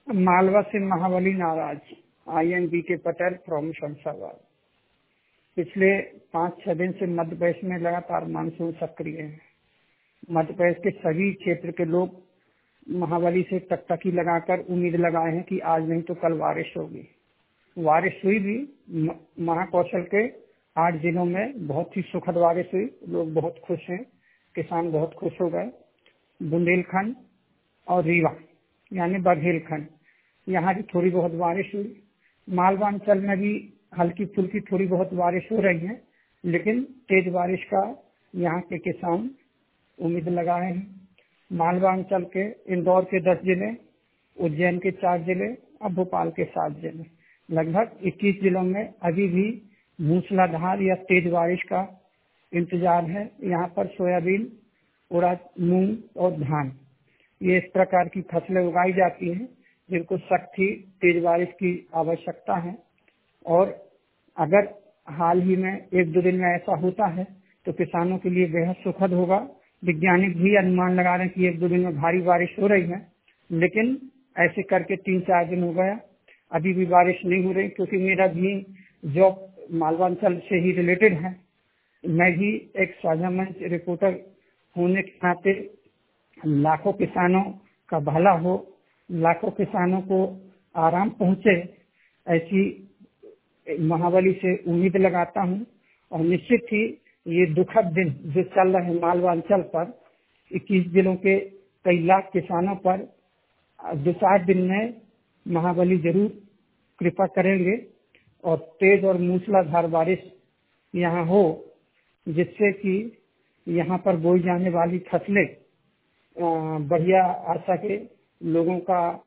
मालवा से महाबली नाराज। INB के पटेल फ्रॉम शमशाबाद। पिछले 5-6 दिन से मध्य प्रदेश में लगातार मानसून सक्रिय है। मध्य प्रदेश के सभी क्षेत्र के लोग महाबली से टकटकी लगाकर उम्मीद लगाए हैं कि आज नहीं तो कल बारिश होगी। बारिश हुई भी। महाकौशल के 8 जिलों में बहुत ही सुखद बारिश हुई। लोग बहुत खुश हैं, किसान बहुत खुश हो गए। बुंदेलखंड और रीवा यानी बघेलखंड, यहाँ भी थोड़ी बहुत बारिश हुई। मालवा अंचल में भी हल्की फुल्की थोड़ी बहुत बारिश हो रही है, लेकिन तेज बारिश का यहाँ के किसान उम्मीद लगाए हैं। मालवा अंचल के इंदौर के 10 जिले, उज्जैन के 4 जिले और भोपाल के 7 जिले, लगभग 21 जिलों में अभी भी मूसलाधार या तेज बारिश का इंतजार है। यहाँ पर सोयाबीन, उड़द, मूंग और धान, ये इस प्रकार की फसलें उगाई जाती हैं जिनको सख्त ही तेज बारिश की आवश्यकता है। और अगर हाल ही में 1-2 दिन में ऐसा होता है तो किसानों के लिए बेहद सुखद होगा। वैज्ञानिक भी अनुमान लगा रहे हैं कि 1-2 दिन में भारी बारिश हो रही है, लेकिन ऐसे करके 3-4 दिन हो गया, अभी भी बारिश नहीं हो रही। क्योंकि मेरा भी जॉब मालवांचल से ही रिलेटेड है। मैं भी एक साझा मंच रिपोर्टर होने के नाते लाखों किसानों का भला हो, लाखों किसानों को आराम पहुंचे, ऐसी महाबली से उम्मीद लगाता हूं। और निश्चित ही ये दुखद दिन जो चल रहे हैं मालवा अंचल पर, 21 जिलों के कई लाख किसानों पर 2-4 दिन में महाबली जरूर कृपा करेंगे और तेज और मूसलाधार बारिश यहाँ हो, जिससे कि यहाँ पर बोई जाने वाली फसलें बढ़िया आशा के लोगों का